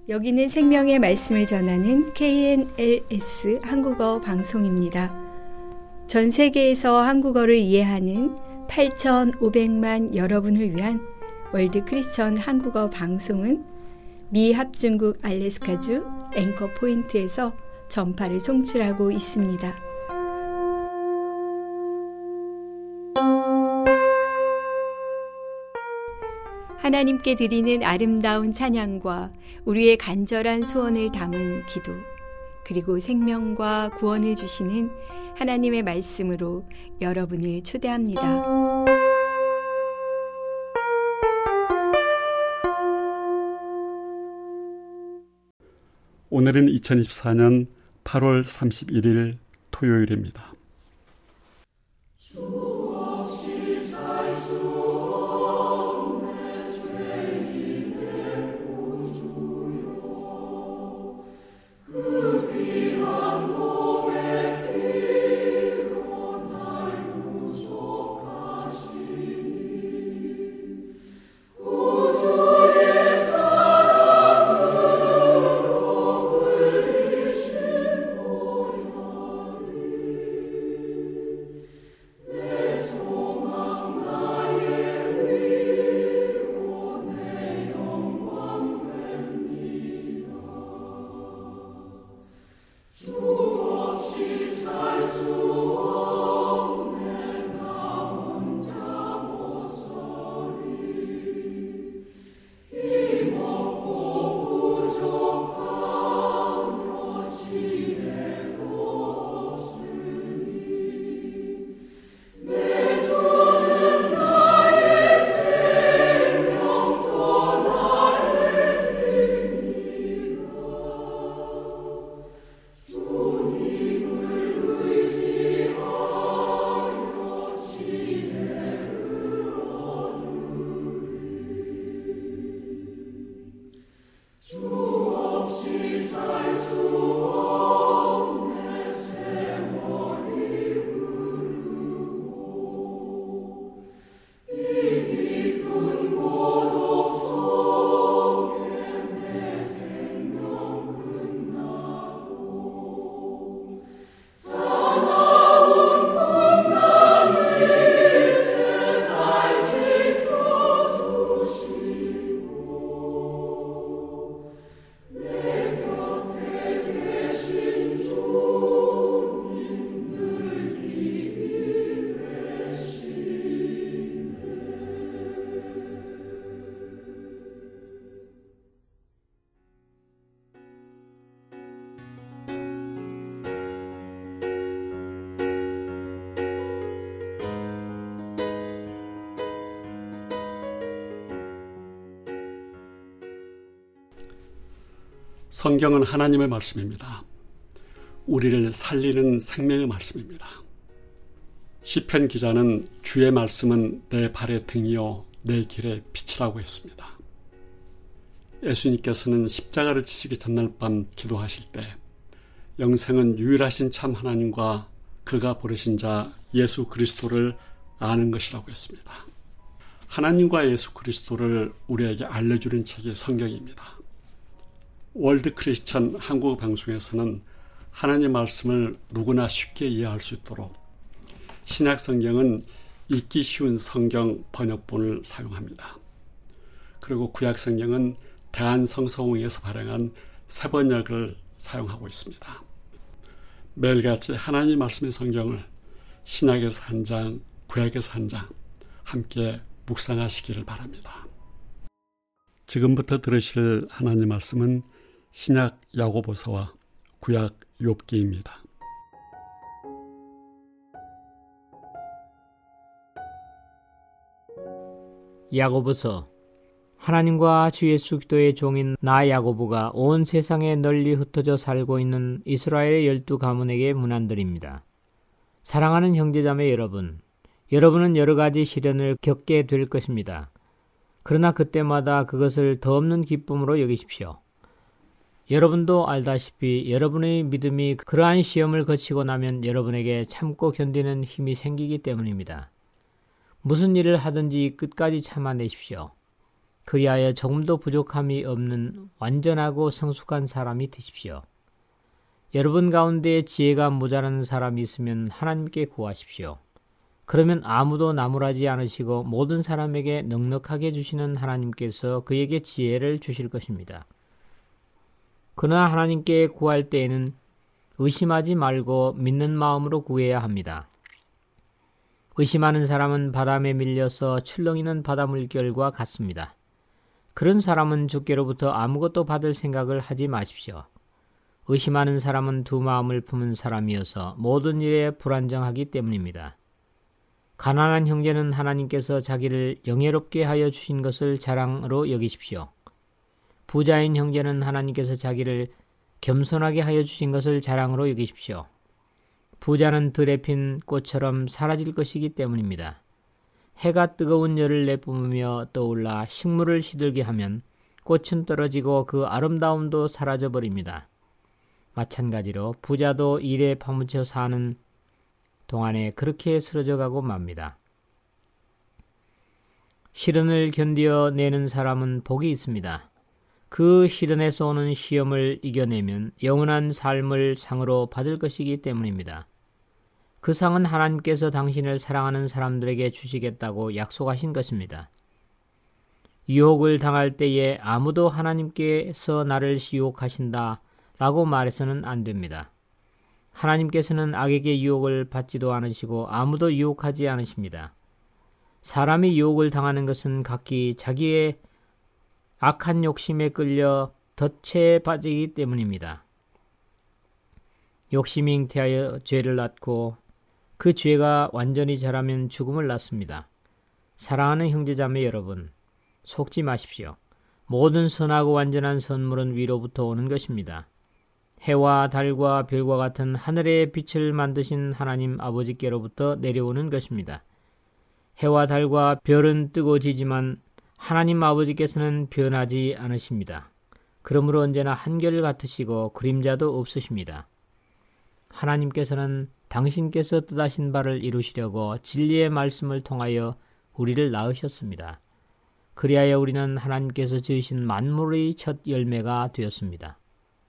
여기는 생명의 말씀을 전하는 KNLS 한국어 방송입니다. 전 세계에서 한국어를 이해하는 8,500만 여러분을 위한 월드 크리스천 한국어 방송은 미 합중국 알래스카주 앵커 포인트에서 전파를 송출하고 있습니다. 하나님께 드리는 아름다운 찬양과 우리의 간절한 소원을 담은 기도, 그리고 생명과 구원을 주시는 하나님의 말씀으로 여러분을 초대합니다. 오늘은 2024년 8월 31일 토요일입니다. 성경은 하나님의 말씀입니다. 우리를 살리는 생명의 말씀입니다. 시편 기자는 주의 말씀은 내 발의 등이요 내 길의 빛이라고 했습니다. 예수님께서는 십자가를 지시기 전날 밤 기도하실 때 영생은 유일하신 참 하나님과 그가 부르신 자 예수 그리스도를 아는 것이라고 했습니다. 하나님과 예수 그리스도를 우리에게 알려주는 책이 성경입니다. 월드 크리스천 한국어 방송에서는 하나님 말씀을 누구나 쉽게 이해할 수 있도록 신약 성경은 읽기 쉬운 성경 번역본을 사용합니다. 그리고 구약 성경은 대한성서공회에서 발행한 새 번역을 사용하고 있습니다. 매일같이 하나님 말씀의 성경을 신약에서 한 장, 구약에서 한 장 함께 묵상하시기를 바랍니다. 지금부터 들으실 하나님 말씀은 신약 야고보서와 구약 욥기입니다. 야고보서. 하나님과 주 예수 그리스도의 종인 나 야고보가 온 세상에 널리 흩어져 살고 있는 이스라엘의 12가문에게 문안드립니다. 사랑하는 형제자매 여러분, 여러분은 여러 가지 시련을 겪게 될 것입니다. 그러나 그때마다 그것을 더 없는 기쁨으로 여기십시오. 여러분도 알다시피 여러분의 믿음이 그러한 시험을 거치고 나면 여러분에게 참고 견디는 힘이 생기기 때문입니다. 무슨 일을 하든지 끝까지 참아내십시오. 그리하여 조금도 부족함이 없는 완전하고 성숙한 사람이 되십시오. 여러분 가운데 지혜가 모자라는 사람이 있으면 하나님께 구하십시오. 그러면 아무도 나무라지 않으시고 모든 사람에게 넉넉하게 주시는 하나님께서 그에게 지혜를 주실 것입니다. 그러나 하나님께 구할 때에는 의심하지 말고 믿는 마음으로 구해야 합니다. 의심하는 사람은 바람에 밀려서 출렁이는 바닷물결과 같습니다. 그런 사람은 주께로부터 아무것도 받을 생각을 하지 마십시오. 의심하는 사람은 두 마음을 품은 사람이어서 모든 일에 불안정하기 때문입니다. 가난한 형제는 하나님께서 자기를 영예롭게 하여 주신 것을 자랑으로 여기십시오. 부자인 형제는 하나님께서 자기를 겸손하게 하여 주신 것을 자랑으로 여기십시오. 부자는 들에 핀 꽃처럼 사라질 것이기 때문입니다. 해가 뜨거운 열을 내뿜으며 떠올라 식물을 시들게 하면 꽃은 떨어지고 그 아름다움도 사라져 버립니다. 마찬가지로 부자도 일에 파묻혀 사는 동안에 그렇게 쓰러져가고 맙니다. 시련을 견디어내는 사람은 복이 있습니다. 그 시련에서 오는 시험을 이겨내면 영원한 삶을 상으로 받을 것이기 때문입니다. 그 상은 하나님께서 당신을 사랑하는 사람들에게 주시겠다고 약속하신 것입니다. 유혹을 당할 때에 아무도 하나님께서 나를 유혹하신다 라고 말해서는 안 됩니다. 하나님께서는 악에게 유혹을 받지도 않으시고 아무도 유혹하지 않으십니다. 사람이 유혹을 당하는 것은 각기 자기의 악한 욕심에 끌려 덫에 빠지기 때문입니다. 욕심이 잉태하여 죄를 낳고 그 죄가 완전히 자라면 죽음을 낳습니다. 사랑하는 형제자매 여러분, 속지 마십시오. 모든 선하고 완전한 선물은 위로부터 오는 것입니다. 해와 달과 별과 같은 하늘의 빛을 만드신 하나님 아버지께로부터 내려오는 것입니다. 해와 달과 별은 뜨고 지지만 하나님 아버지께서는 변하지 않으십니다. 그러므로 언제나 한결같으시고 그림자도 없으십니다. 하나님께서는 당신께서 뜻하신 바를 이루시려고 진리의 말씀을 통하여 우리를 낳으셨습니다. 그리하여 우리는 하나님께서 지으신 만물의 첫 열매가 되었습니다.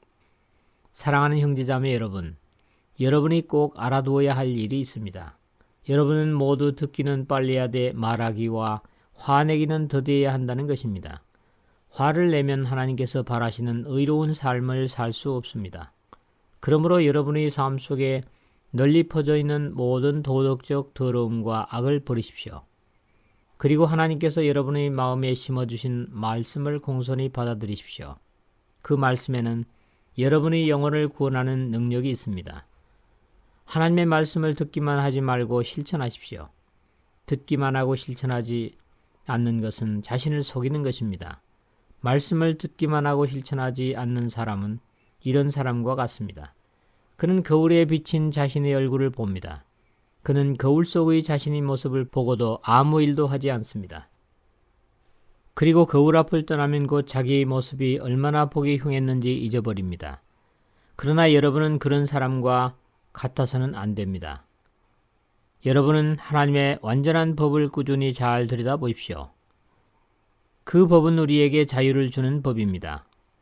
사랑하는 형제자매 여러분, 여러분이 꼭 알아두어야 할 일이 있습니다. 여러분은 모두 듣기는 빨리 하되 말하기와 화내기는 더디해야 한다는 것입니다. 화를 내면 하나님께서 바라시는 의로운 삶을 살 수 없습니다. 그러므로 여러분의 삶 속에 널리 퍼져 있는 모든 도덕적 더러움과 악을 버리십시오. 그리고 하나님께서 여러분의 마음에 심어주신 말씀을 공손히 받아들이십시오. 그 말씀에는 여러분의 영혼을 구원하는 능력이 있습니다. 하나님의 말씀을 듣기만 하지 말고 실천하십시오. 듣기만 하고 실천하지 않는 것은 자신을 속이는 것입니다. 말씀을 듣기만 하고 실천하지 않는 사람은 이런 사람과 같습니다. 그는 거울에 비친 자신의 얼굴을 봅니다. 그는 거울 속의 자신의 모습을 보고도 아무 일도 하지 않습니다. 그리고 거울 앞을 떠나면 곧 자기의 모습이 얼마나 보기 흉했는지 잊어버립니다. 그러나 여러분은 그런 사람과 같아서는 안 됩니다. 여러분은 하나님의 완전한 법을 꾸준히 잘 들여다보십시오. 그 법은 우리에게 자유를 주는 법입니다.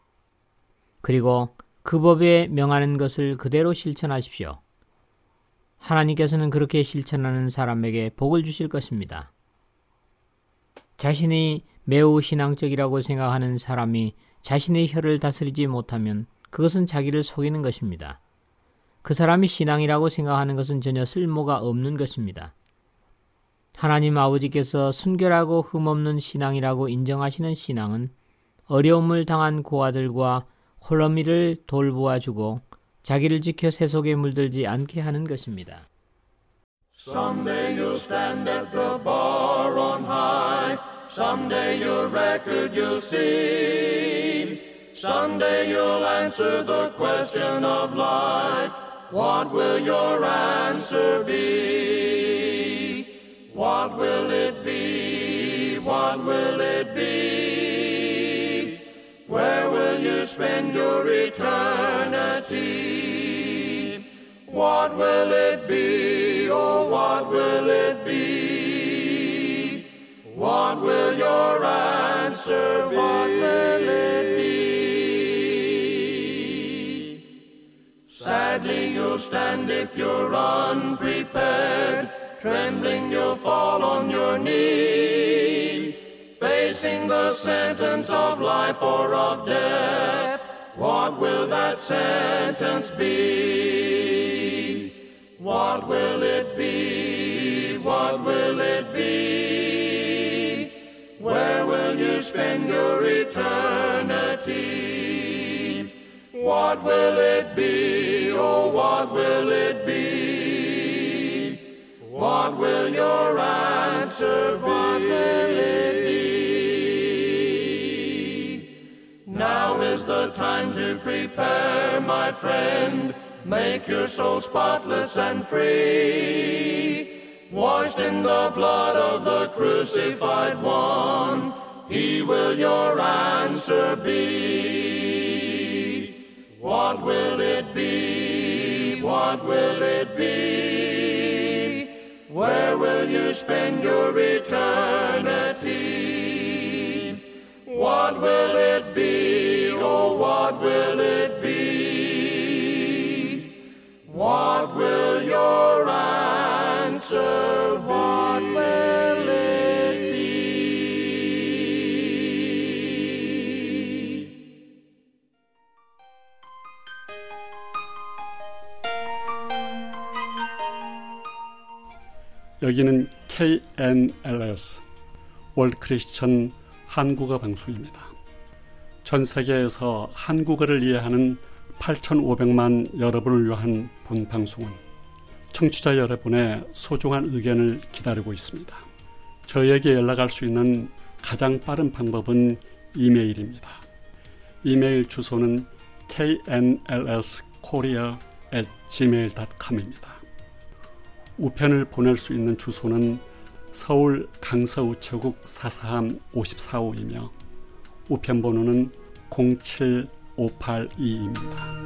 그리고 그 법에 명하는 것을 그대로 실천하십시오. 하나님께서는 그렇게 실천하는 사람에게 복을 주실 것입니다. 자신이 매우 신앙적이라고 생각하는 사람이 자신의 혀를 다스리지 못하면 그것은 자기를 속이는 것입니다. 그 사람이 신앙이라고 생각하는 것은 전혀 쓸모가 없는 것입니다. 하나님 아버지께서 순결하고 흠없는 신앙이라고 인정하시는 신앙은 어려움을 당한 고아들과 홀로미를 돌보아주고 자기를 지켜 세속에 물들지 않게 하는 것입니다. Someday you'll stand at the bar on high. Someday your record you'll see. Someday you'll answer the question of life. What will your answer be? What will it be? What will it be? Where will you spend your eternity? What will it be? Oh, what will it be? What will your answer answer be? What will it be? Sadly you'll stand if you're unprepared. Trembling you'll fall on your knee, facing the sentence of life or of death. What will that sentence be? What will it be? What will it be? Where will you spend your eternity? What will it be? Oh, what will it be? What will your answer be? What will it be? Now is the time to prepare, my friend. Make your soul spotless and free, washed in the blood of the crucified one. He will your answer be. What will it be? What will it be? Where will you spend your eternity? What will it be? Oh, what will it be? What will your answer be? What will it be? 여기는 KNLS 월드 크리스천 한국어 방송입니다. 전 세계에서 한국어를 이해하는 8,500만 여러분을 위한 본 방송은 청취자 여러분의 소중한 의견을 기다리고 있습니다. 저에게 연락할 수 있는 가장 빠른 방법은 이메일입니다. 이메일 주소는 knlskorea@gmail.com입니다. 우편을 보낼 수 있는 주소는 서울 강서우체국 443 54호이며 우편 번호는 07582입니다.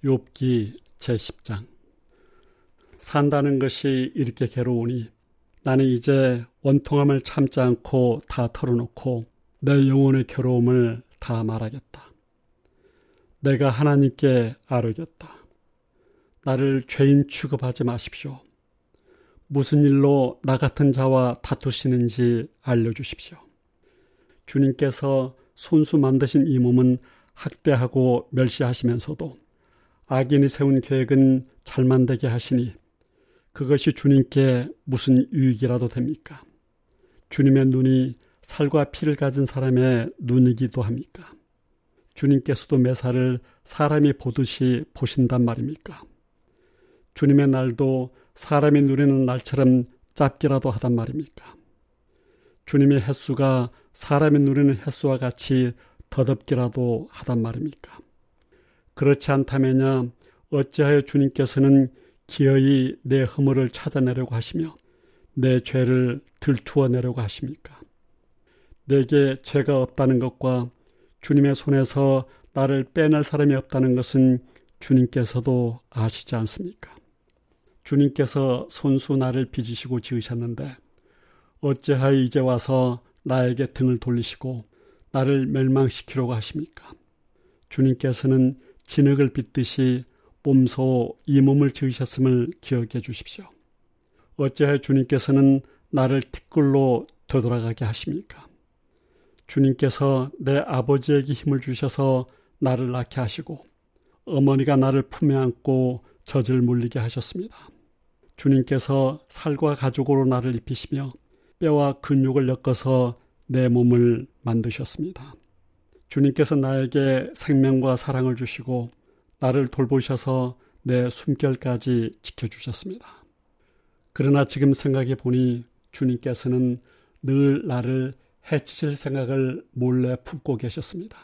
욥기 제10장. 산다는 것이 이렇게 괴로우니 나는 이제 원통함을 참지 않고 다 털어놓고 내 영혼의 괴로움을 다 말하겠다. 내가 하나님께 아뢰겠다. 나를 죄인 취급하지 마십시오. 무슨 일로 나 같은 자와 다투시는지 알려주십시오. 주님께서 손수 만드신 이 몸은 학대하고 멸시하시면서도 악인이 세운 계획은 잘 만들게 하시니 그것이 주님께 무슨 유익이라도 됩니까? 주님의 눈이 살과 피를 가진 사람의 눈이기도 합니까? 주님께서도 매사를 사람이 보듯이 보신단 말입니까? 주님의 날도 사람이 누리는 날처럼 짧기라도 하단 말입니까? 주님의 횟수가 사람이 누리는 횟수와 같이 더덥기라도 하단 말입니까? 그렇지 않다면야 어찌하여 주님께서는 기어이 내 허물을 찾아내려고 하시며 내 죄를 들추어내려고 하십니까? 내게 죄가 없다는 것과 주님의 손에서 나를 빼낼 사람이 없다는 것은 주님께서도 아시지 않습니까? 주님께서 손수 나를 빚으시고 지으셨는데 어찌하여 이제 와서 나에게 등을 돌리시고 나를 멸망시키려고 하십니까? 주님께서는 진흙을 빚듯이 몸소 이 몸을 지으셨음을 기억해 주십시오. 어찌하여 주님께서는 나를 티끌로 되돌아가게 하십니까? 주님께서 내 아버지에게 힘을 주셔서 나를 낳게 하시고 어머니가 나를 품에 안고 젖을 물리게 하셨습니다. 주님께서 살과 가죽으로 나를 입히시며 뼈와 근육을 엮어서 내 몸을 만드셨습니다. 주님께서 나에게 생명과 사랑을 주시고 나를 돌보셔서 내 숨결까지 지켜주셨습니다. 그러나 지금 생각해 보니 주님께서는 늘 나를 해치실 생각을 몰래 품고 계셨습니다.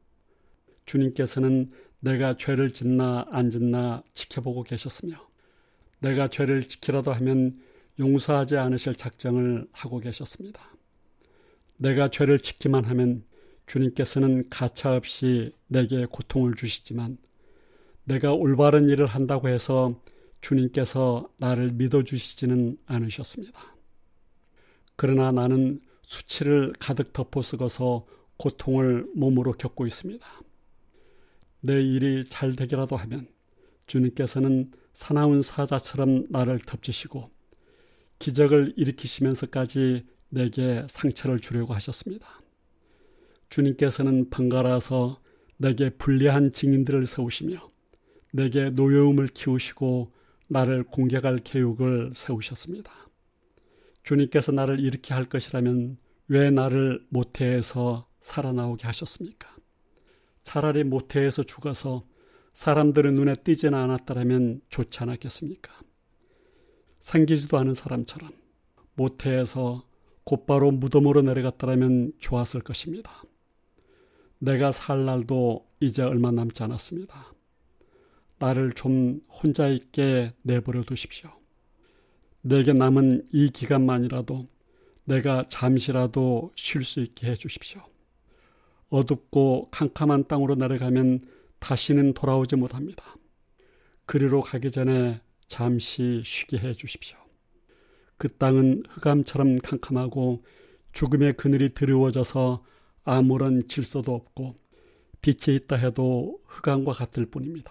주님께서는 내가 죄를 짓나 안 짓나 지켜보고 계셨으며 내가 죄를 지키라도 하면 용서하지 않으실 작정을 하고 계셨습니다. 내가 죄를 지키만 하면 주님께서는 가차없이 내게 고통을 주시지만 내가 올바른 일을 한다고 해서 주님께서 나를 믿어주시지는 않으셨습니다. 그러나 나는 수치를 가득 덮어 쓰고서 고통을 몸으로 겪고 있습니다. 내 일이 잘 되기라도 하면 주님께서는 사나운 사자처럼 나를 덮치시고 기적을 일으키시면서까지 내게 상처를 주려고 하셨습니다. 주님께서는 번갈아서 내게 불리한 증인들을 세우시며 내게 노여움을 키우시고 나를 공격할 계획을 세우셨습니다. 주님께서 나를 이렇게 할 것이라면 왜 나를 모태에서 살아나오게 하셨습니까? 차라리 모태에서 죽어서 사람들의 눈에 띄지는 않았더라면 좋지 않았겠습니까? 생기지도 않은 사람처럼 모태에서 곧바로 무덤으로 내려갔더라면 좋았을 것입니다. 내가 살 날도 이제 얼마 남지 않았습니다. 나를 좀 혼자 있게 내버려 두십시오. 내게 남은 이 기간만이라도 내가 잠시라도 쉴 수 있게 해 주십시오. 어둡고 캄캄한 땅으로 내려가면 다시는 돌아오지 못합니다. 그리로 가기 전에 잠시 쉬게 해 주십시오. 그 땅은 흑암처럼 캄캄하고 죽음의 그늘이 드리워져서 아무런 질서도 없고 빛이 있다 해도 흑암과 같을 뿐입니다.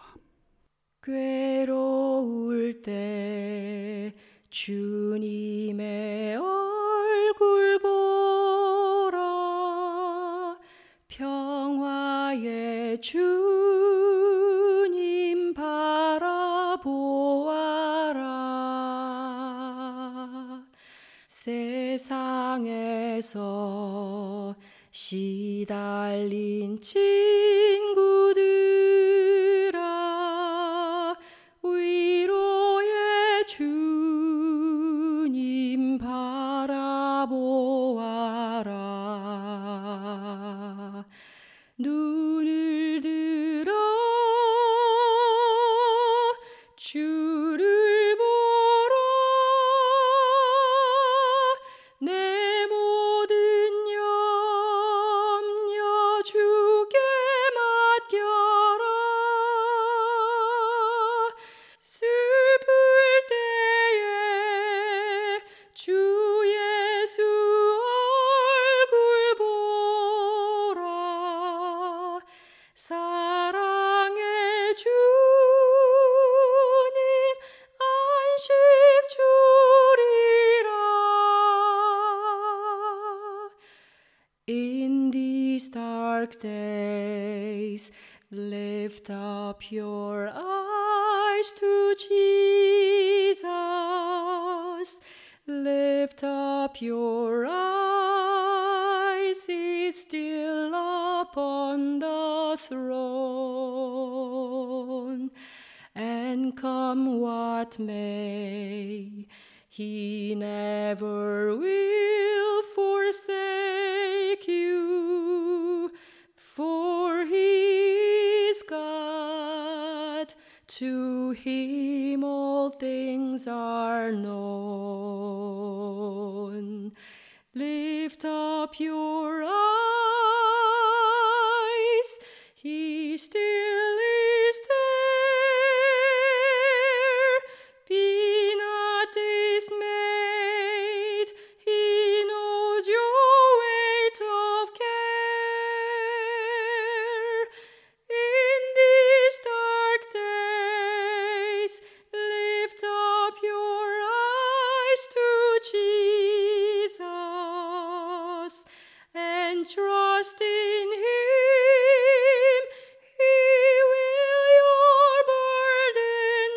괴로울 때 주님의 얼굴 보라 평화의 주님 바라보아라 세상에서 시달린 친구들아 위로의 주님 바라보아라 눈을 들어 주를 보라 내 모든 염려 주께 맡겨 dark days, lift up your eyes to Jesus. Lift up your eyes, He's still upon the throne. And come what may, He never will forsake you, for He is God. To Him all things are known. Lift up your eyes, He still is there. Be not dismayed, He knows your weight of care. In these dark days, lift up your eyes to Jesus and trust in Him. He will your burden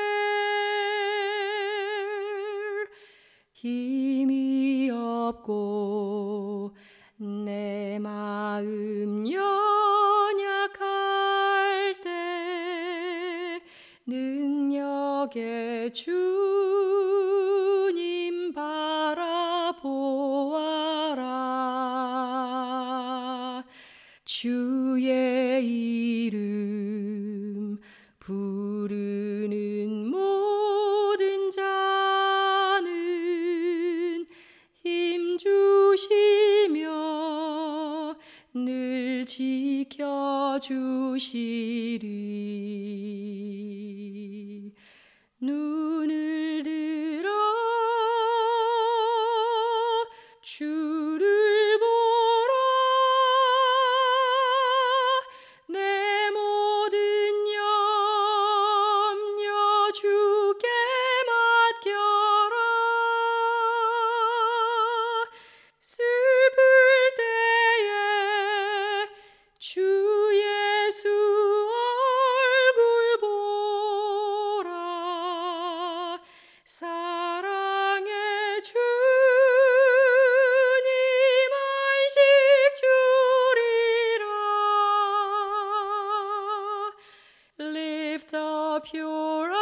bear. 힘이 없고 내 마음 연약할 때 능력의 주님 바라보아라. 주의 이름 부르는 모든 자는 힘 주시며 늘 지켜주시리. 눈을 들어 주를 보라. 내 모든 염려 주께 맡겨라. 슬플 때에 주 예수 얼굴 보라. 사랑의 주님 안식 주리라. Lift up your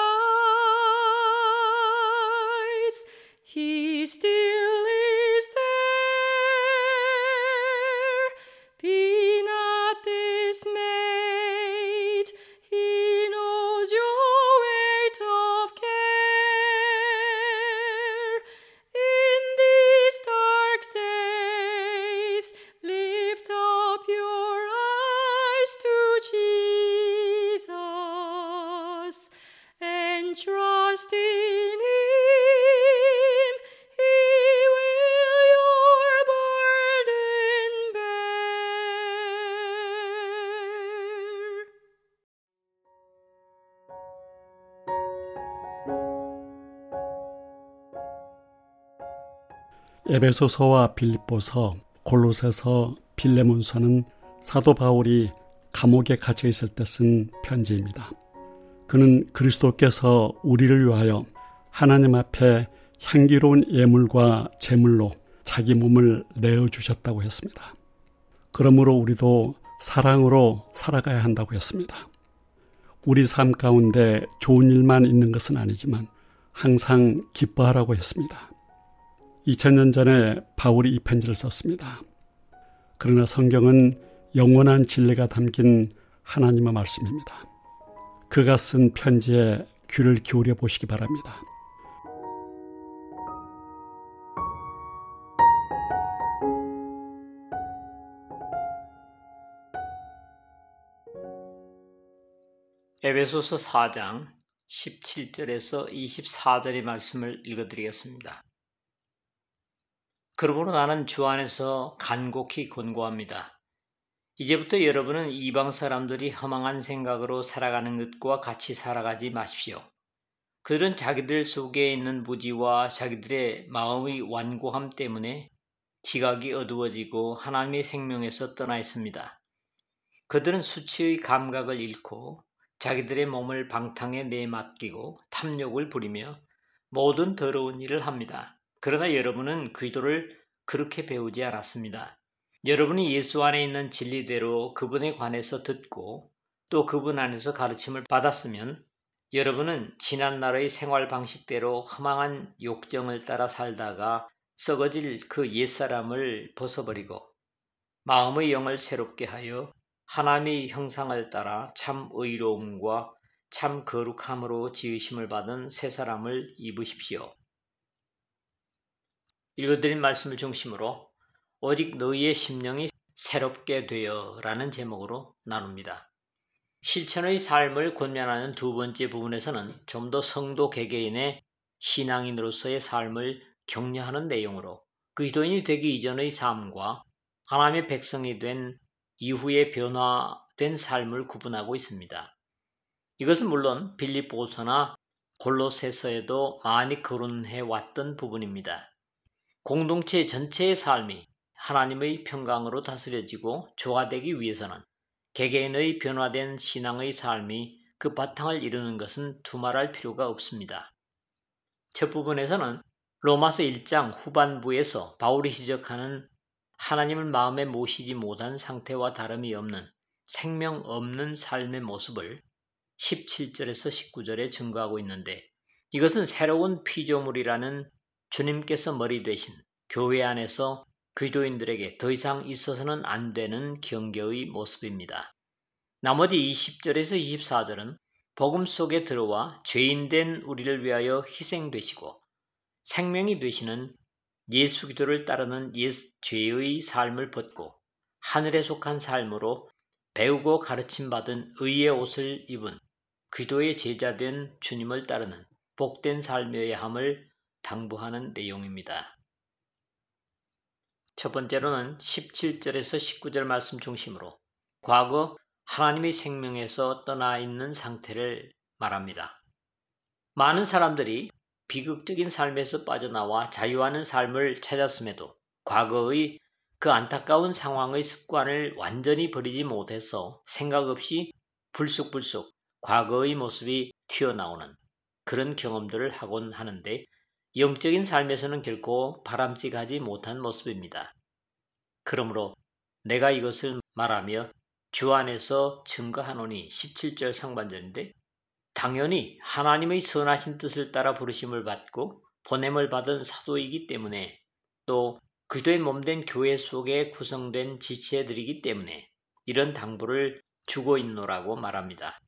eyes, He still is there. Be not dismayed, He knows your weight of care. In these dark days, lift up your eyes to Jesus and trust in Him. He will your burden bear. 에베소서와 빌립보서, 골로새서, 빌레몬서는 사도 바울이 감옥에 갇혀 있을 때 쓴 편지입니다. 그는 그리스도께서 우리를 위하여 하나님 앞에 향기로운 예물과 제물로 자기 몸을 내어주셨다고 했습니다. 그러므로 우리도 사랑으로 살아가야 한다고 했습니다. 우리 삶 가운데 좋은 일만 있는 것은 아니지만 항상 기뻐하라고 했습니다. 2000년 전에 바울이 이 편지를 썼습니다. 그러나 성경은 영원한 진리가 담긴 하나님의 말씀입니다. 그가 쓴 편지에 귀를 기울여 보시기 바랍니다. 에베소서 4장 17절에서 24절의 말씀을 읽어드리겠습니다. 그러므로 나는 주 안에서 간곡히 권고합니다. 이제부터 여러분은 이방 사람들이 허망한 생각으로 살아가는 것과 같이 살아가지 마십시오. 그들은 자기들 속에 있는 무지와 자기들의 마음의 완고함 때문에 지각이 어두워지고 하나님의 생명에서 떠나 있습니다. 그들은 수치의 감각을 잃고 자기들의 몸을 방탕에 내맡기고 탐욕을 부리며 모든 더러운 일을 합니다. 그러나 여러분은 그리스도를 그렇게 배우지 않았습니다. 여러분이 예수 안에 있는 진리대로 그분에 관해서 듣고 또 그분 안에서 가르침을 받았으면 여러분은 지난날의 생활 방식대로 허망한 욕정을 따라 살다가 썩어질 그 옛사람을 벗어버리고 마음의 영을 새롭게 하여 하나님의 형상을 따라 참 의로움과 참 거룩함으로 지으심을 받은 새 사람을 입으십시오. 읽어드린 말씀을 중심으로 오직 너희의 심령이 새롭게 되어 라는 제목으로 나눕니다. 실천의 삶을 권면하는 두 번째 부분에서는 좀 더 성도 개개인의 신앙인으로서의 삶을 격려하는 내용으로 그리스도인이 되기 이전의 삶과 하나님의 백성이 된 이후에 변화된 삶을 구분하고 있습니다. 이것은 물론 빌립보서나 골로새서에도 많이 거론해 왔던 부분입니다. 공동체 전체의 삶이 하나님의 평강으로 다스려지고 조화되기 위해서는 개개인의 변화된 신앙의 삶이 그 바탕을 이루는 것은 두말할 필요가 없습니다. 첫 부분에서는 로마서 1장 후반부에서 바울이 지적하는 하나님을 마음에 모시지 못한 상태와 다름이 없는 생명 없는 삶의 모습을 17절에서 19절에 증거하고 있는데 이것은 새로운 피조물이라는 주님께서 머리 되신 교회 안에서 그리스도인들에게 더 이상 있어서는 안 되는 경계의 모습입니다. 나머지 20절에서 24절은 복음 속에 들어와 죄인된 우리를 위하여 희생되시고 생명이 되시는 예수 그리스도를 따르는 옛 죄의 삶을 벗고 하늘에 속한 삶으로 배우고 가르침받은 의의 옷을 입은 그리스도의 제자된 주님을 따르는 복된 삶이어야 함을 당부하는 내용입니다. 첫 번째로는 17절에서 19절 말씀 중심으로 과거 하나님의 생명에서 떠나 있는 상태를 말합니다. 많은 사람들이 비극적인 삶에서 빠져나와 자유하는 삶을 찾았음에도 과거의 그 안타까운 상황의 습관을 완전히 버리지 못해서 생각 없이 불쑥불쑥 과거의 모습이 튀어나오는 그런 경험들을 하곤 하는데 영적인 삶에서는 결코 바람직하지 못한 모습입니다. 그러므로 내가 이것을 말하며 주 안에서 증거하노니 17절 상반절인데 당연히 하나님의 선하신 뜻을 따라 부르심을 받고 보냄을 받은 사도이기 때문에 또 그리스도의 몸된 교회 속에 구성된 지체들이기 때문에 이런 당부를 주고 있노라고 말합니다.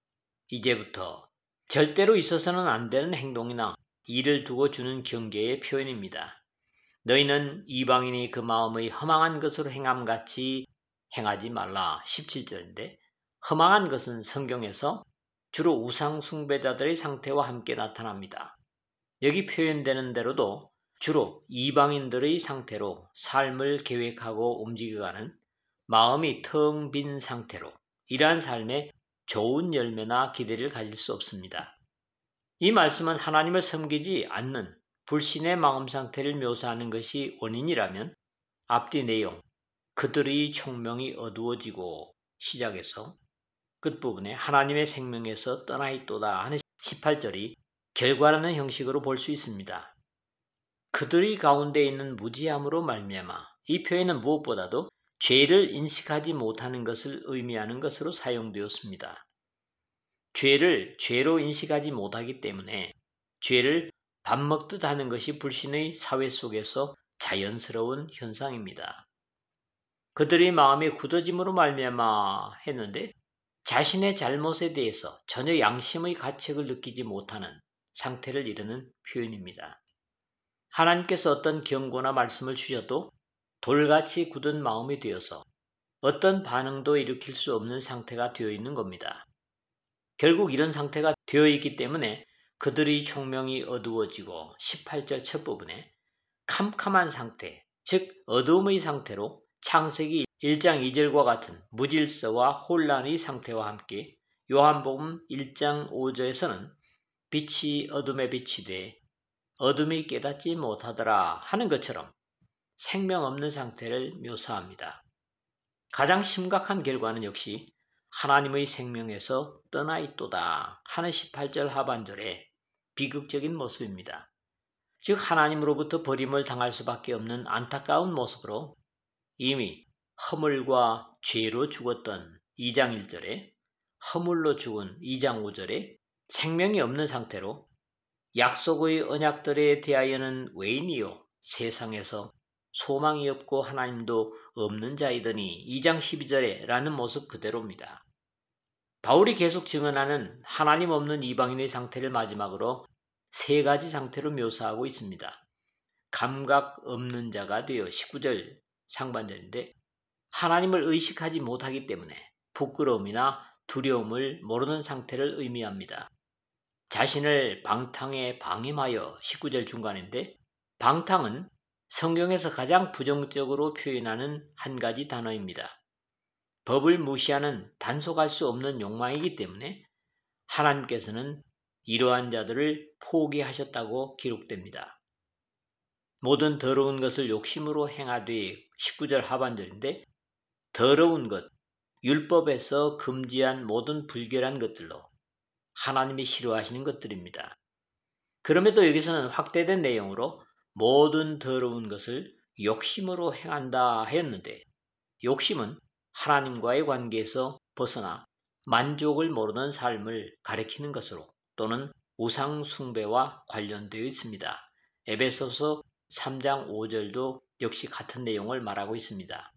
이제부터 절대로 있어서는 안 되는 행동이나 일을 두고 주는 경계의 표현입니다. 너희는 이방인이 그 마음의 허망한 것으로 행함같이 행하지 말라 17절인데 허망한 것은 성경에서 주로 우상 숭배자들의 상태와 함께 나타납니다. 여기 표현되는 대로도 주로 이방인들의 상태로 삶을 계획하고 움직여가는 마음이 텅 빈 상태로 이러한 삶에 좋은 열매나 기대를 가질 수 없습니다. 이 말씀은 하나님을 섬기지 않는 불신의 마음 상태를 묘사하는 것이 원인이라면 앞뒤 내용 그들의 총명이 어두워지고 시작해서 끝부분에 하나님의 생명에서 떠나 있도다 하는 18절이 결과라는 형식으로 볼 수 있습니다. 그들의 가운데 있는 무지함으로 말미암아 이 표현은 무엇보다도 죄를 인식하지 못하는 것을 의미하는 것으로 사용되었습니다. 죄를 죄로 인식하지 못하기 때문에 죄를 밥 먹듯 하는 것이 불신의 사회 속에서 자연스러운 현상입니다. 그들의 마음이 굳어짐으로 말미암아 했는데 자신의 잘못에 대해서 전혀 양심의 가책을 느끼지 못하는 상태를 이르는 표현입니다. 하나님께서 어떤 경고나 말씀을 주셔도 돌같이 굳은 마음이 되어서 어떤 반응도 일으킬 수 없는 상태가 되어 있는 겁니다. 결국 이런 상태가 되어 있기 때문에 그들의 총명이 어두워지고 18절 첫 부분에 캄캄한 상태, 즉 어둠의 상태로 창세기 1장 2절과 같은 무질서와 혼란의 상태와 함께 요한복음 1장 5절에서는 빛이 어둠에 빛이 돼 어둠이 깨닫지 못하더라 하는 것처럼 생명 없는 상태를 묘사합니다. 가장 심각한 결과는 역시 하나님의 생명에서 떠나 있도다 하는 18절 하반절의 비극적인 모습입니다. 즉 하나님으로부터 버림을 당할 수밖에 없는 안타까운 모습으로 이미 허물과 죄로 죽었던 2장 1절에 허물로 죽은 2장 5절에 생명이 없는 상태로 약속의 언약들에 대하여는 외인이요 세상에서 소망이 없고 하나님도 없는 자이더니 2장 12절에 라는 모습 그대로입니다. 바울이 계속 증언하는 하나님 없는 이방인의 상태를 마지막으로 세 가지 상태로 묘사하고 있습니다. 감각 없는 자가 되어 19절 상반절인데 하나님을 의식하지 못하기 때문에 부끄러움이나 두려움을 모르는 상태를 의미합니다. 자신을 방탕에 방임하여 19절 중간인데 방탕은 성경에서 가장 부정적으로 표현하는 한 가지 단어입니다. 법을 무시하는 단속할 수 없는 욕망이기 때문에 하나님께서는 이러한 자들을 포기하셨다고 기록됩니다. 모든 더러운 것을 욕심으로 행하되 19절 하반절인데 더러운 것, 율법에서 금지한 모든 불결한 것들로 하나님이 싫어하시는 것들입니다. 그럼에도 여기서는 확대된 내용으로 모든 더러운 것을 욕심으로 행한다 하였는데 욕심은 하나님과의 관계에서 벗어나 만족을 모르는 삶을 가리키는 것으로 또는 우상 숭배와 관련되어 있습니다. 에베소서 3장 5절도 역시 같은 내용을 말하고 있습니다.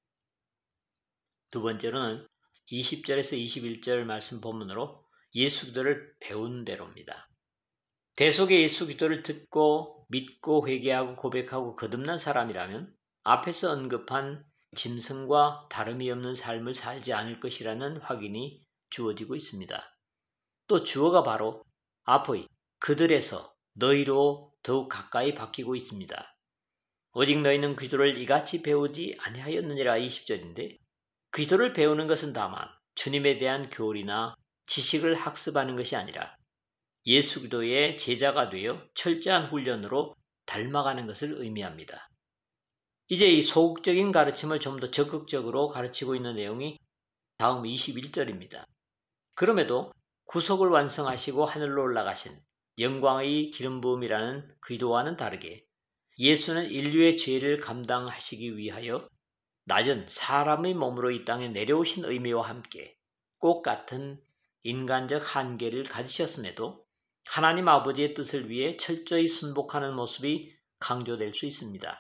두 번째로는 20절에서 21절 말씀 본문으로 예수 기도를 배운 대로입니다. 대속의 예수 기도를 듣고 믿고 회개하고 고백하고 거듭난 사람이라면 앞에서 언급한 짐승과 다름이 없는 삶을 살지 않을 것이라는 확인이 주어지고 있습니다. 또 주어가 바로 앞의 그들에서 너희로 더욱 가까이 바뀌고 있습니다. 오직 너희는 기도를 이같이 배우지 아니하였느니라 20절인데 기도를 배우는 것은 다만 주님에 대한 교리나 지식을 학습하는 것이 아니라 예수 기도의 제자가 되어 철저한 훈련으로 닮아가는 것을 의미합니다. 이제 이 소극적인 가르침을 좀 더 적극적으로 가르치고 있는 내용이 다음 21절입니다. 그럼에도 구속을 완성하시고 하늘로 올라가신 영광의 기름 부음이라는 기도와는 다르게 예수는 인류의 죄를 감당하시기 위하여 낮은 사람의 몸으로 이 땅에 내려오신 의미와 함께 꼭 같은 인간적 한계를 가지셨음에도 하나님 아버지의 뜻을 위해 철저히 순복하는 모습이 강조될 수 있습니다.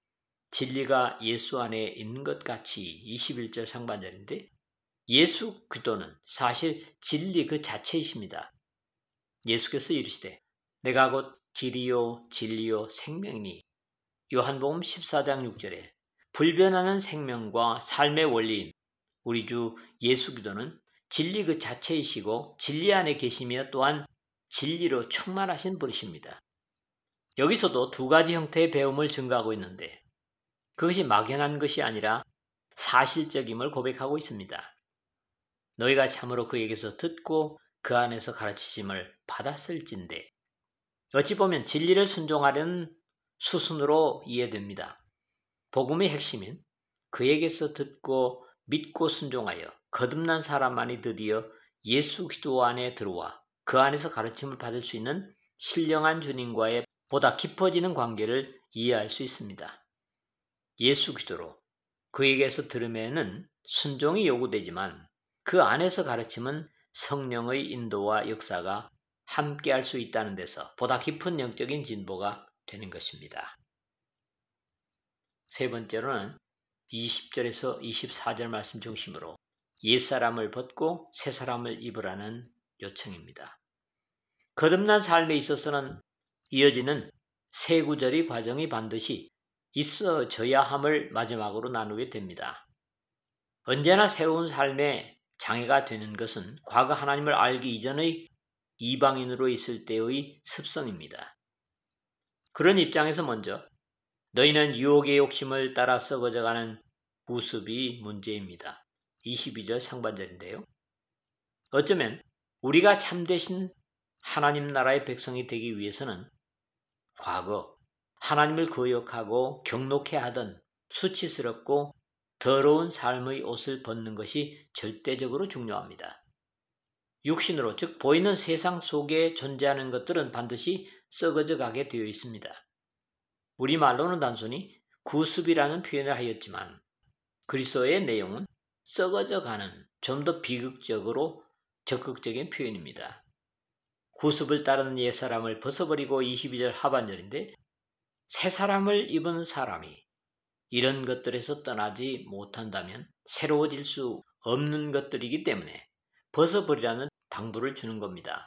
진리가 예수 안에 있는 것 같이 21절 상반절인데 예수 그리스도는 사실 진리 그 자체이십니다. 예수께서 이르시되 내가 곧 길이요 진리요 생명이니 요한복음 14장 6절에 불변하는 생명과 삶의 원리인 우리 주 예수 그리스도는 진리 그 자체이시고 진리 안에 계시며 또한 진리로 충만하신 분이십니다. 여기서도 두 가지 형태의 배움을 증거하고 있는데 그것이 막연한 것이 아니라 사실적임을 고백하고 있습니다. 너희가 참으로 그에게서 듣고 그 안에서 가르치심을 받았을진데 어찌 보면 진리를 순종하려는 수순으로 이해됩니다. 복음의 핵심인 그에게서 듣고 믿고 순종하여 거듭난 사람만이 드디어 예수 그리스도 안에 들어와 그 안에서 가르침을 받을 수 있는 신령한 주님과의 보다 깊어지는 관계를 이해할 수 있습니다. 예수 그리스도로 그에게서 들음에는 순종이 요구되지만 그 안에서 가르침은 성령의 인도와 역사가 함께할 수 있다는 데서 보다 깊은 영적인 진보가 되는 것입니다. 세 번째로는 20절에서 24절 말씀 중심으로 옛사람을 벗고 새사람을 입으라는 요청입니다. 거듭난 삶에 있어서는 이어지는 세 구절의 과정이 반드시 있어져야 함을 마지막으로 나누게 됩니다. 언제나 새로운 삶에 장애가 되는 것은 과거 하나님을 알기 이전의 이방인으로 있을 때의 습성입니다. 그런 입장에서 먼저 너희는 유혹의 욕심을 따라 썩어져가는 구습이 문제입니다. 22절 상반절인데요. 어쩌면 우리가 참되신 하나님 나라의 백성이 되기 위해서는 과거 하나님을 거역하고 경록해 하던 수치스럽고 더러운 삶의 옷을 벗는 것이 절대적으로 중요합니다. 육신으로, 즉 보이는 세상 속에 존재하는 것들은 반드시 썩어져 가게 되어 있습니다. 우리말로는 단순히 구습이라는 표현을 하였지만 그리스어의 내용은 썩어져 가는, 좀 더 비극적으로 적극적인 표현입니다. 구습을 따르는 옛사람을 벗어버리고 22절 하반절인데, 새 사람을 입은 사람이 이런 것들에서 떠나지 못한다면 새로워질 수 없는 것들이기 때문에 벗어버리라는 당부를 주는 겁니다.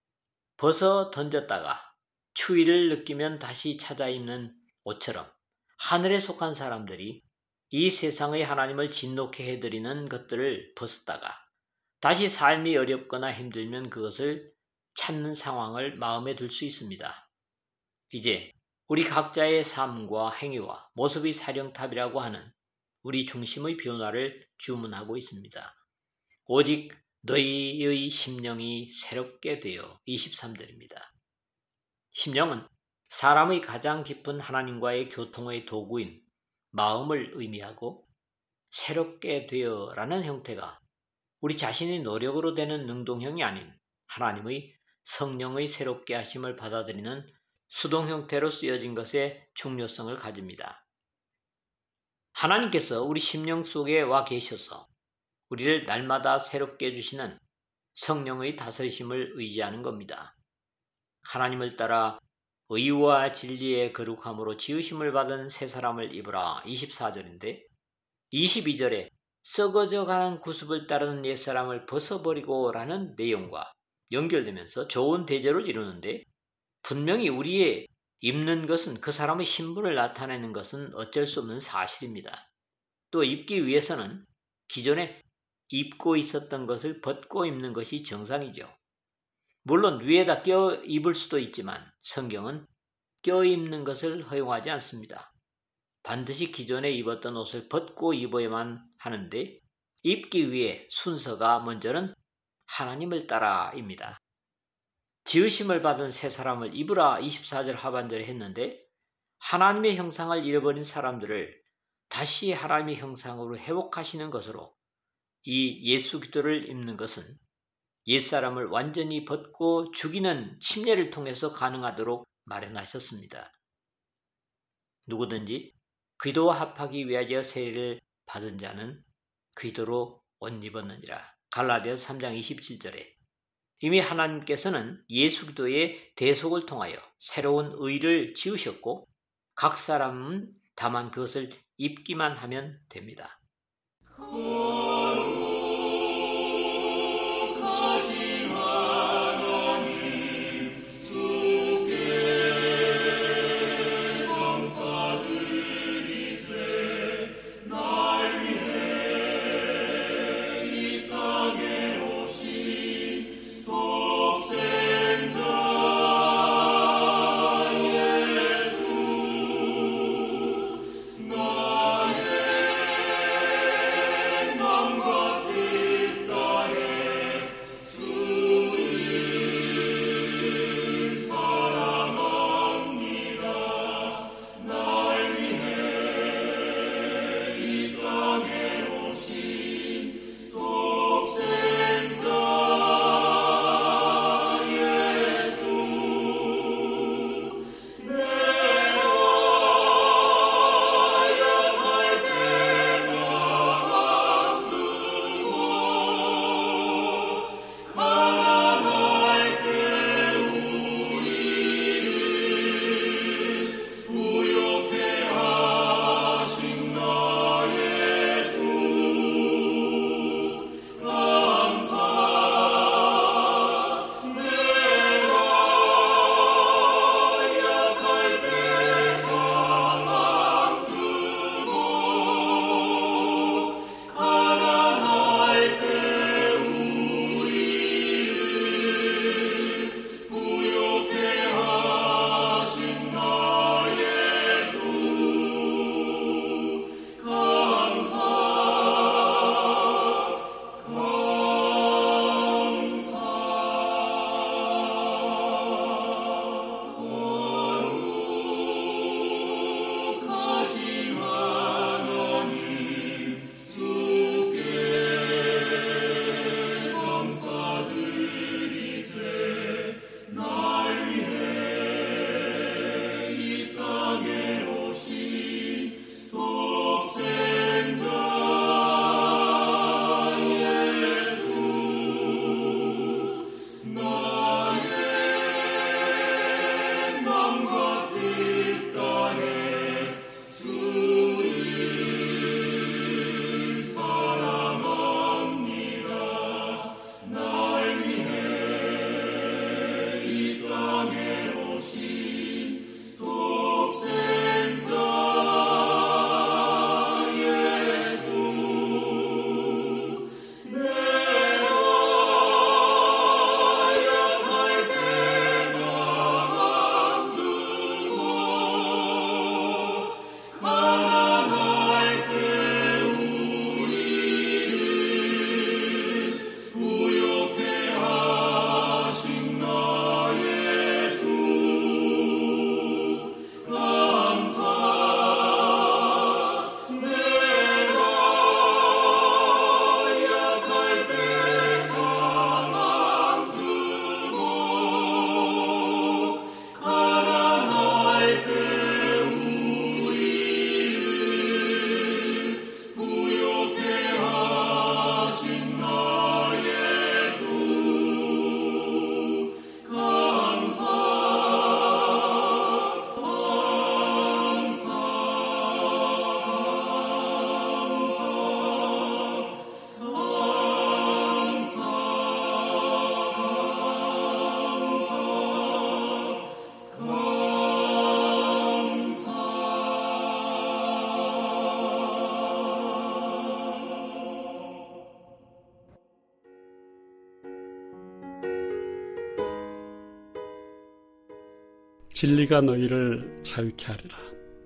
벗어 던졌다가 추위를 느끼면 다시 찾아 입는 옷처럼 하늘에 속한 사람들이 이 세상의 하나님을 진노케 해드리는 것들을 벗었다가 다시 삶이 어렵거나 힘들면 그것을 찾는 상황을 마음에 둘 수 있습니다. 이제 우리 각자의 삶과 행위와 모습이 사령탑이라고 하는 우리 중심의 변화를 주문하고 있습니다. 오직 너희의 심령이 새롭게 되어 23절입니다. 심령은 사람의 가장 깊은 하나님과의 교통의 도구인 마음을 의미하고, 새롭게 되어라는 형태가 우리 자신의 노력으로 되는 능동형이 아닌 하나님의 성령의 새롭게 하심을 받아들이는 수동 형태로 쓰여진 것의 중요성을 가집니다. 하나님께서 우리 심령 속에 와 계셔서 우리를 날마다 새롭게 해주시는 성령의 다스리심을 의지하는 겁니다. 하나님을 따라 의와 진리의 거룩함으로 지으심을 받은 새 사람을 입으라 24절인데, 22절에 썩어져가는 구습을 따르는 옛사람을 벗어버리고 라는 내용과 연결되면서 좋은 대조를 이루는데, 분명히 우리의 입는 것은 그 사람의 신분을 나타내는 것은 어쩔 수 없는 사실입니다. 또 입기 위해서는 기존에 입고 있었던 것을 벗고 입는 것이 정상이죠. 물론 위에다 껴 입을 수도 있지만 성경은 껴 입는 것을 허용하지 않습니다. 반드시 기존에 입었던 옷을 벗고 입어야만 하는데, 입기 위해 순서가 먼저는 하나님을 따라입니다. 지으심을 받은 새 사람을 입으라 24절 하반절에 했는데, 하나님의 형상을 잃어버린 사람들을 다시 하나님의 형상으로 회복하시는 것으로 이 예수 그리스도를 입는 것은 옛사람을 완전히 벗고 죽이는 침례를 통해서 가능하도록 마련하셨습니다. 누구든지 그리스도와 합하기 위하여 세례를 받은 자는 그리스도로 옷 입었느니라. 갈라디아서 3장 27절에 이미 하나님께서는 예수 그리스도의 대속을 통하여 새로운 의를 지으셨고, 각 사람은 다만 그것을 입기만 하면 됩니다. 나의 진리가 너희를 자유케 하리라.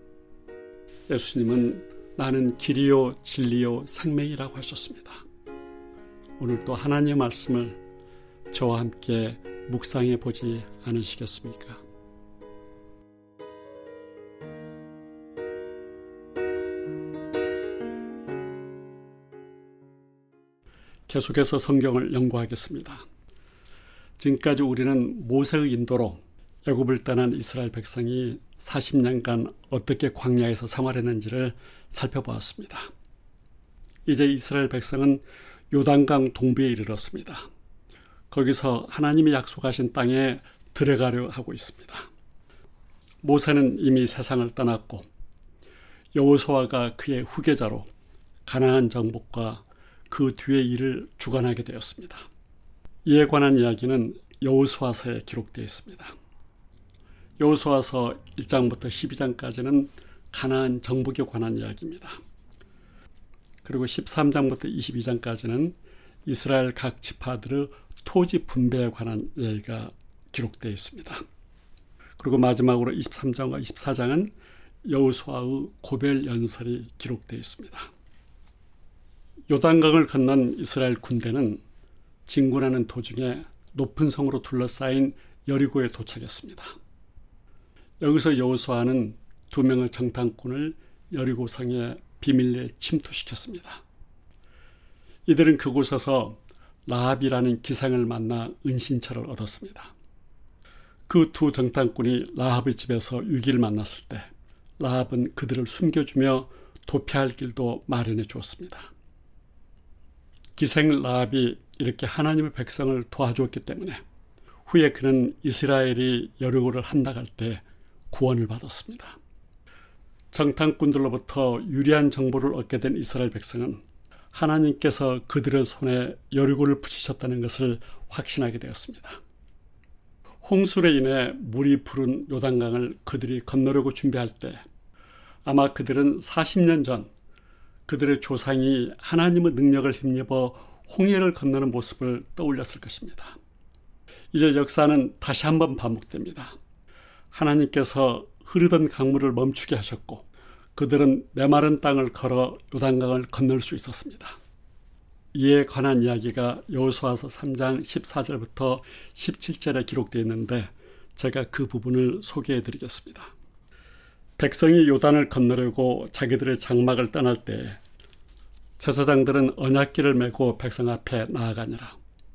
예수님은 나는 길이요 진리요 생명이라고 하셨습니다. 오늘도 하나님의 말씀을 저와 함께 묵상해 보지 않으시겠습니까? 계속해서 성경을 연구하겠습니다. 지금까지 우리는 모세의 인도로 애굽을 떠난 이스라엘 백성이 40년간 어떻게 광야에서 생활했는지를 살펴보았습니다. 이제 이스라엘 백성은 요단강 동부에 이르렀습니다. 거기서 하나님이 약속하신 땅에 들어가려 하고 있습니다. 모세는 이미 세상을 떠났고 여호수아가 그의 후계자로 가나안 정복과 그 뒤의 일을 주관하게 되었습니다. 이에 관한 이야기는 여호수아서에 기록되어 있습니다. 여호수아서 1장부터 12장까지는 가나안 정복에 관한 이야기입니다. 그리고 13장부터 22장까지는 이스라엘 각 지파들의 토지 분배에 관한 이야기가 기록되어 있습니다. 그리고 마지막으로 23장과 24장은 여호수아의 고별 연설이 기록되어 있습니다. 요단강을 건넌 이스라엘 군대는 진군하는 도중에 높은 성으로 둘러싸인 여리고에 도착했습니다. 여기서 여호수아는 2명의 정탐꾼을 여리고 성에 비밀리에 침투시켰습니다. 이들은 그곳에서 라합이라는 기생을 만나 은신처를 얻었습니다. 그 두 정탐꾼이 라합의 집에서 위기를 만났을 때 라합은 그들을 숨겨주며 도피할 길도 마련해 주었습니다. 기생 라합이 이렇게 하나님의 백성을 도와주었기 때문에 후에 그는 이스라엘이 여리고를 함락할 때 구원을 받았습니다. 정탐꾼들로부터 유리한 정보를 얻게 된 이스라엘 백성은 하나님께서 그들의 손에 여리고를 붙이셨다는 것을 확신하게 되었습니다. 홍수로 인해 물이 부른 요단강을 그들이 건너려고 준비할 때 아마 그들은 40년 전 그들의 조상이 하나님의 능력을 힘입어 홍해를 건너는 모습을 떠올렸을 것입니다. 이제 역사는 다시 한번 반복됩니다. 하나님께서 흐르던 강물을 멈추게 하셨고 그들은 메마른 땅을 걸어 요단강을 건널 수 있었습니다. 이에 관한 이야기가 여호수아서 3장 14절부터 17절에 기록되어 있는데 제가 그 부분을 소개해 드리겠습니다. 백성이 요단을 건너려고 자기들의 장막을 떠날 때 제사장들은 언약궤를 메고 백성 앞에 나아가니라.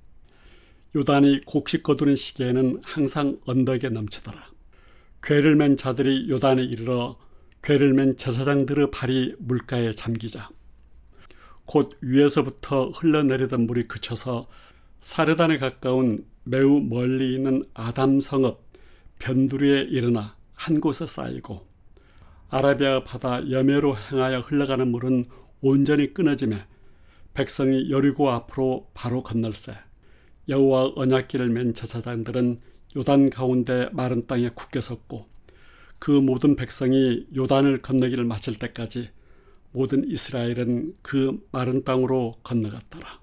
요단이 곡식 거두는 시기에는 항상 언덕에 넘치더라. 궤를 맨 자들이 요단에 이르러 궤를 맨 제사장들의 발이 물가에 잠기자 곧 위에서부터 흘러내리던 물이 그쳐서 사르단에 가까운 매우 멀리 있는 아담 성읍 변두리에 일어나 한 곳에 쌓이고 아라비아 바다 여매로 행하여 흘러가는 물은 온전히 끊어지매 백성이 여리고 앞으로 바로 건널세 여호와 언약궤를 맨 제사장들은 요단 가운데 마른 땅에 굳게 섰고 그 모든 백성이 요단을 건너기를 마칠 때까지 모든 이스라엘은 그 마른 땅으로 건너갔더라.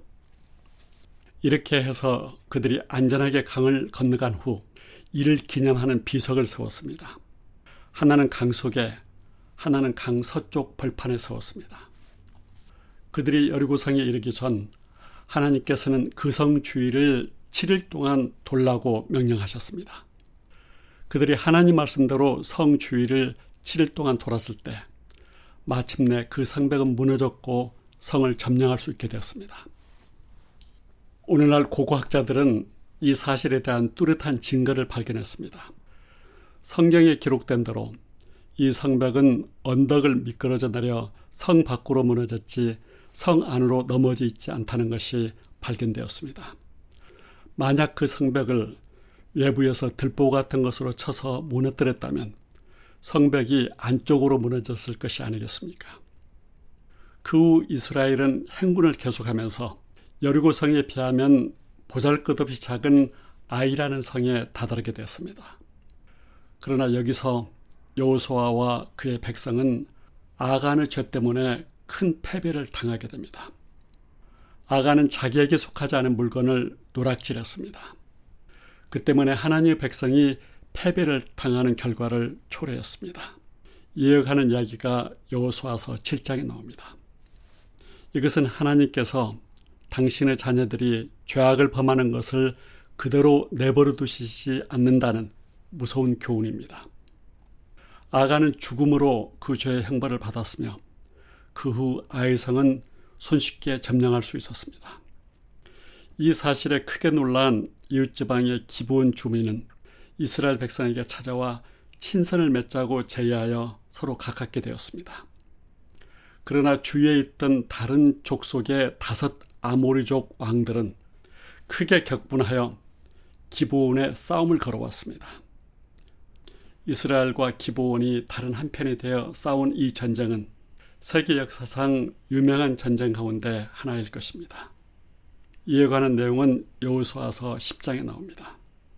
이렇게 해서 그들이 안전하게 강을 건너간 후 이를 기념하는 비석을 세웠습니다. 하나는 강 속에 하나는 강 서쪽 벌판에 세웠습니다. 그들이 여리고성에 이르기 전 하나님께서는 그 성 주위를 7일 동안 돌라고 명령하셨습니다. 그들이 하나님 말씀대로 성 주위를 7일 동안 돌았을 때 마침내 그 성벽은 무너졌고 성을 점령할 수 있게 되었습니다. 오늘날 고고학자들은 이 사실에 대한 뚜렷한 증거를 발견했습니다. 성경에 기록된 대로 이 성벽은 언덕을 미끄러져 내려 성 밖으로 무너졌지 성 안으로 넘어져 있지 않다는 것이 발견되었습니다. 만약 그 성벽을 외부에서 들보 같은 것으로 쳐서 무너뜨렸다면 성벽이 안쪽으로 무너졌을 것이 아니겠습니까? 그 후 이스라엘은 행군을 계속하면서 여리고성에 비하면 보잘것없이 작은 아이라는 성에 다다르게 되었습니다. 그러나 여기서 여호수아와 그의 백성은 아간의 죄 때문에 큰 패배를 당하게 됩니다. 아간은 자기에게 속하지 않은 물건을 노락질했습니다. 그 때문에 하나님의 백성이 패배를 당하는 결과를 초래했습니다. 예언하는 이야기가 여호수아서 7장에 나옵니다. 이것은 하나님께서 당신의 자녀들이 죄악을 범하는 것을 그대로 내버려 두시지 않는다는 무서운 교훈입니다. 아간은 죽음으로 그 죄의 형벌을 받았으며 그 후 아이성은 손쉽게 점령할 수 있었습니다. 이 사실에 크게 놀란 이웃지방의 기브온 주민은 이스라엘 백성에게 찾아와 친선을 맺자고 제의하여 서로 가깝게 되었습니다. 그러나 주위에 있던 다른 족속의 5 아모리족 왕들은 크게 격분하여 기브온에 싸움을 걸어왔습니다. 이스라엘과 기브온이 다른 한편이 되어 싸운 이 전쟁은 세계 역사상 유명한 전쟁 가운데 하나일 것입니다. 이에 관한 내용은 여호수아서 10장에 나옵니다.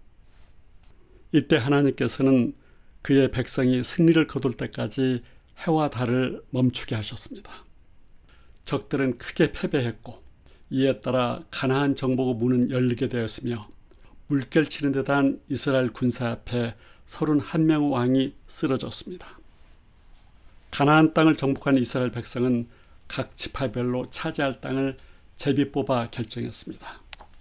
이때 하나님께서는 그의 백성이 승리를 거둘 때까지 해와 달을 멈추게 하셨습니다. 적들은 크게 패배했고 이에 따라 가나안 정복 문은 열리게 되었으며 물결치는 듯한 이스라엘 군사 앞에 31명의 왕이 쓰러졌습니다. 가나안 땅을 정복한 이스라엘 백성은 각 지파별로 차지할 땅을 제비 뽑아 결정했습니다.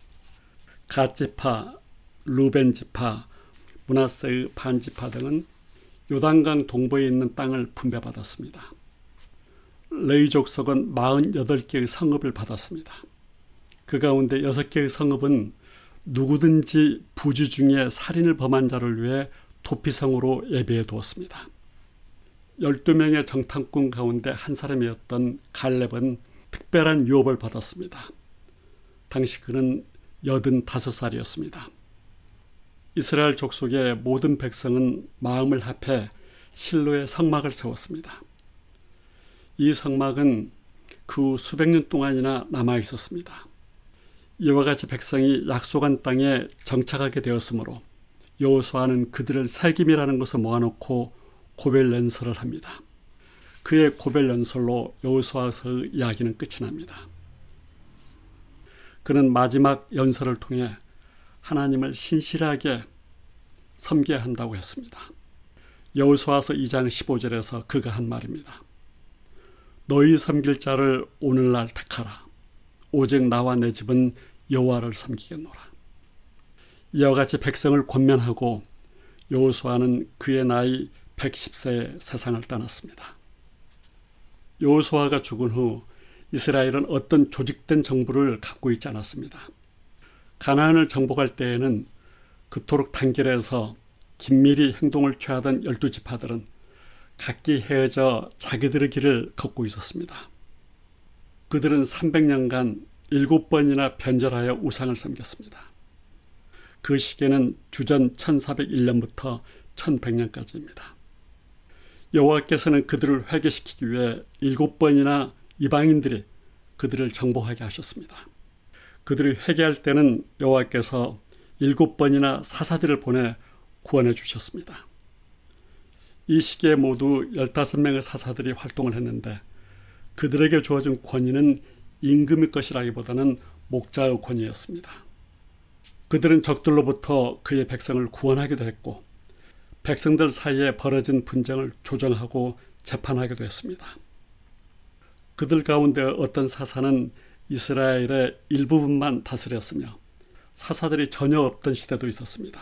갓지파, 루벤지파, 므낫세의 반지파 등은 요단강 동부에 있는 땅을 분배받았습니다. 레위 족속은 48개의 성읍을 받았습니다. 그 가운데 6개의 성읍은 누구든지 부지 중에 살인을 범한 자를 위해 도피성으로 예비해 두었습니다. 12명의 정탐꾼 가운데 한 사람이었던 갈렙은 특별한 유업을 받았습니다. 당시 그는 85살이었습니다. 이스라엘 족속의 모든 백성은 마음을 합해 실로에 성막을 세웠습니다. 이 성막은 그 수백 년 동안이나 남아 있었습니다. 이와 같이 백성이 약속한 땅에 정착하게 되었으므로 여호수아는 그들을 살김이라는 것을 모아놓고 고벨 연설을 합니다. 그의 고벨 연설로 여호수아서의 이야기는 끝이 납니다. 그는 마지막 연설을 통해 하나님을 신실하게 섬겨야 한다고 했습니다. 여호수아서 2장 15절에서 그가 한 말입니다. 너희 섬길 자를 오늘날 택하라. 오직 나와 내 집은 여호와를 섬기겠노라. 이와 같이 백성을 권면하고 여호수아는 그의 나이 110세에 세상을 떠났습니다. 여호수아가 죽은 후 이스라엘은 어떤 조직된 정부를 갖고 있지 않았습니다. 가나안을 정복할 때에는 그토록 단결해서 긴밀히 행동을 취하던 12지파들은 각기 헤어져 자기들의 길을 걷고 있었습니다. 그들은 300년간 7번이나 변절하여 우상을 섬겼습니다. 그 시기는 주전 1401년부터 1100년까지입니다. 여호와께서는 그들을 회개시키기 위해 7번이나 이방인들이 그들을 정복하게 하셨습니다. 그들이 회개할 때는 여호와께서 7번이나 사사들을 보내 구원해 주셨습니다. 이 시기에 모두 15명의 사사들이 활동을 했는데 그들에게 주어진 권위는 임금의 것이라기보다는 목자의 권위였습니다. 그들은 적들로부터 그의 백성을 구원하기도 했고 백성들 사이에 벌어진 분쟁을 조정하고 재판하기도 했습니다. 그들 가운데 어떤 사사는 이스라엘의 일부분만 다스렸으며 사사들이 전혀 없던 시대도 있었습니다.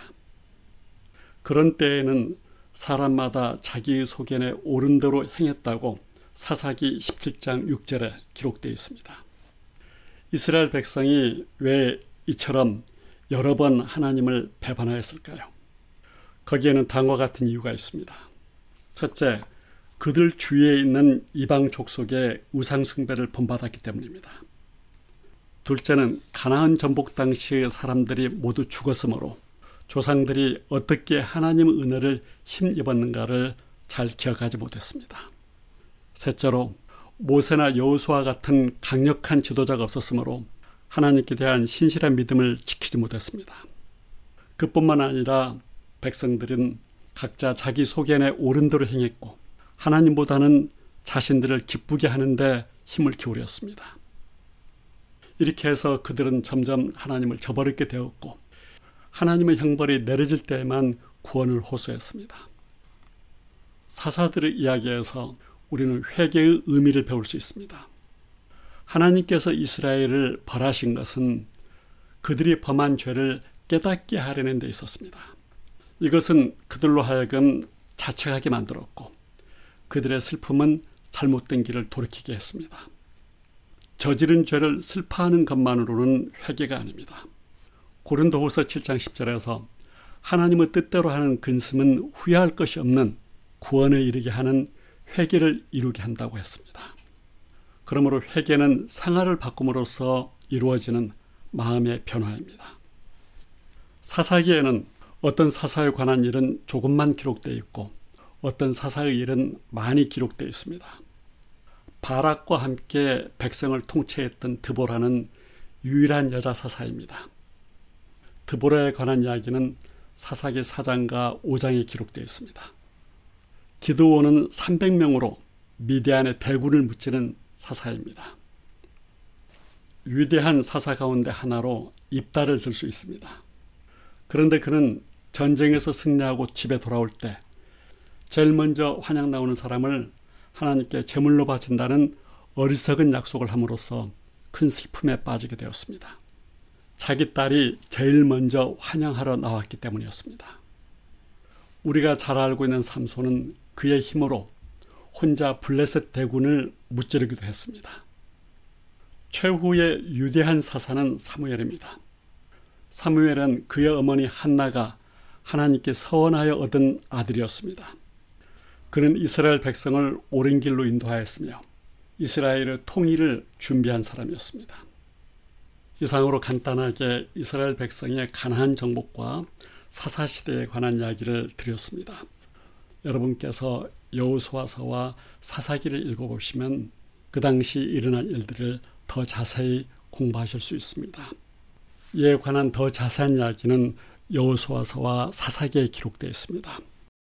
그런 때에는 사람마다 자기 소견에 옳은 대로 행했다고 사사기 17장 6절에 기록되어 있습니다. 이스라엘 백성이 왜 이처럼 여러 번 하나님을 배반하였을까요? 거기에는 다음과 같은 이유가 있습니다. 첫째, 그들 주위에 있는 이방 족속의 우상 숭배를 본받았기 때문입니다. 둘째는 가나안 정복 당시의 사람들이 모두 죽었으므로 조상들이 어떻게 하나님의 은혜를 힘입었는가를 잘 기억하지 못했습니다. 셋째로 모세나 여호수아 같은 강력한 지도자가 없었으므로 하나님께 대한 신실한 믿음을 지키지 못했습니다. 그뿐만 아니라 백성들은 각자 자기 소견에 옳은 대로 행했고 하나님보다는 자신들을 기쁘게 하는데 힘을 기울였습니다. 이렇게 해서 그들은 점점 하나님을 저버리게 되었고 하나님의 형벌이 내려질 때에만 구원을 호소했습니다. 사사들의 이야기에서 우리는 회개의 의미를 배울 수 있습니다. 하나님께서 이스라엘을 벌하신 것은 그들이 범한 죄를 깨닫게 하려는 데 있었습니다. 이것은 그들로 하여금 자책하게 만들었고 그들의 슬픔은 잘못된 길을 돌이키게 했습니다. 저지른 죄를 슬퍼하는 것만으로는 회개가 아닙니다. 고린도후서 7장 10절에서 하나님의 뜻대로 하는 근심은 후회할 것이 없는 구원에 이르게 하는 회개를 이루게 한다고 했습니다. 그러므로 회개는 생활을 바꿈으로써 이루어지는 마음의 변화입니다. 사사기에는 어떤 사사에 관한 일은 조금만 기록되어 있고 어떤 사사의 일은 많이 기록되어 있습니다. 바락과 함께 백성을 통치했던 드보라는 유일한 여자 사사입니다. 드보라에 관한 이야기는 사사기 4장과 5장에 기록되어 있습니다. 기드온은 300명으로 미디안의 대군을 무찌른 사사입니다. 위대한 사사 가운데 하나로 입다를 들 수 있습니다. 그런데 그는 전쟁에서 승리하고 집에 돌아올 때 제일 먼저 환양 나오는 사람을 하나님께 제물로 바친다는 어리석은 약속을 함으로써 큰 슬픔에 빠지게 되었습니다. 자기 딸이 제일 먼저 환영하러 나왔기 때문이었습니다. 우리가 잘 알고 있는 삼손은 그의 힘으로 혼자 블레셋 대군을 무찌르기도 했습니다. 최후의 유대한 사사는 사무엘입니다. 사무엘은 그의 어머니 한나가 하나님께 서원하여 얻은 아들이었습니다. 그는 이스라엘 백성을 옳은 길로 인도하였으며 이스라엘의 통일을 준비한 사람이었습니다. 이상으로 간단하게 이스라엘 백성의 가나안 정복과 사사시대에 관한 이야기를 드렸습니다. 여러분께서 여호수아서와 사사기를 읽어보시면 그 당시 일어난 일들을 더 자세히 공부하실 수 있습니다. 이에 관한 더 자세한 이야기는 여호수아서와 사사기에 기록되어 있습니다.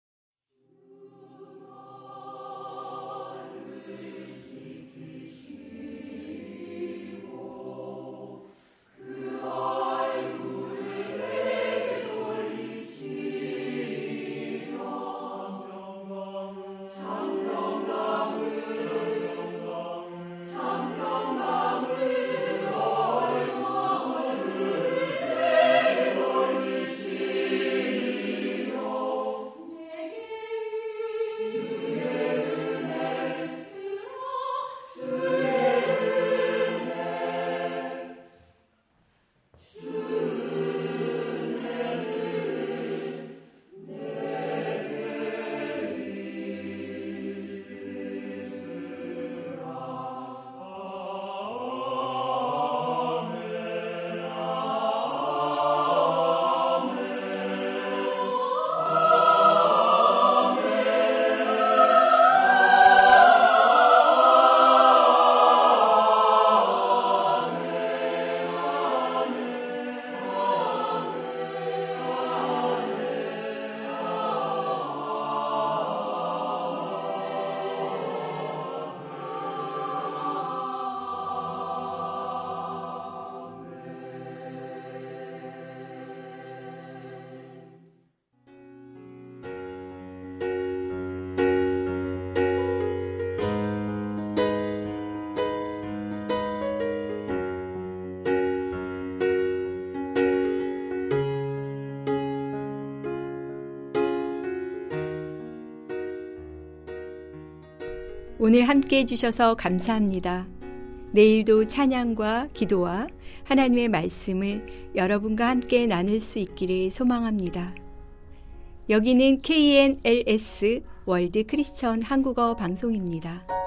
오늘 함께 해주셔서 감사합니다. 내일도 찬양과 기도와 하나님의 말씀을 여러분과 함께 나눌 수 있기를 소망합니다. 여기는 KNLS 월드 크리스천 한국어 방송입니다.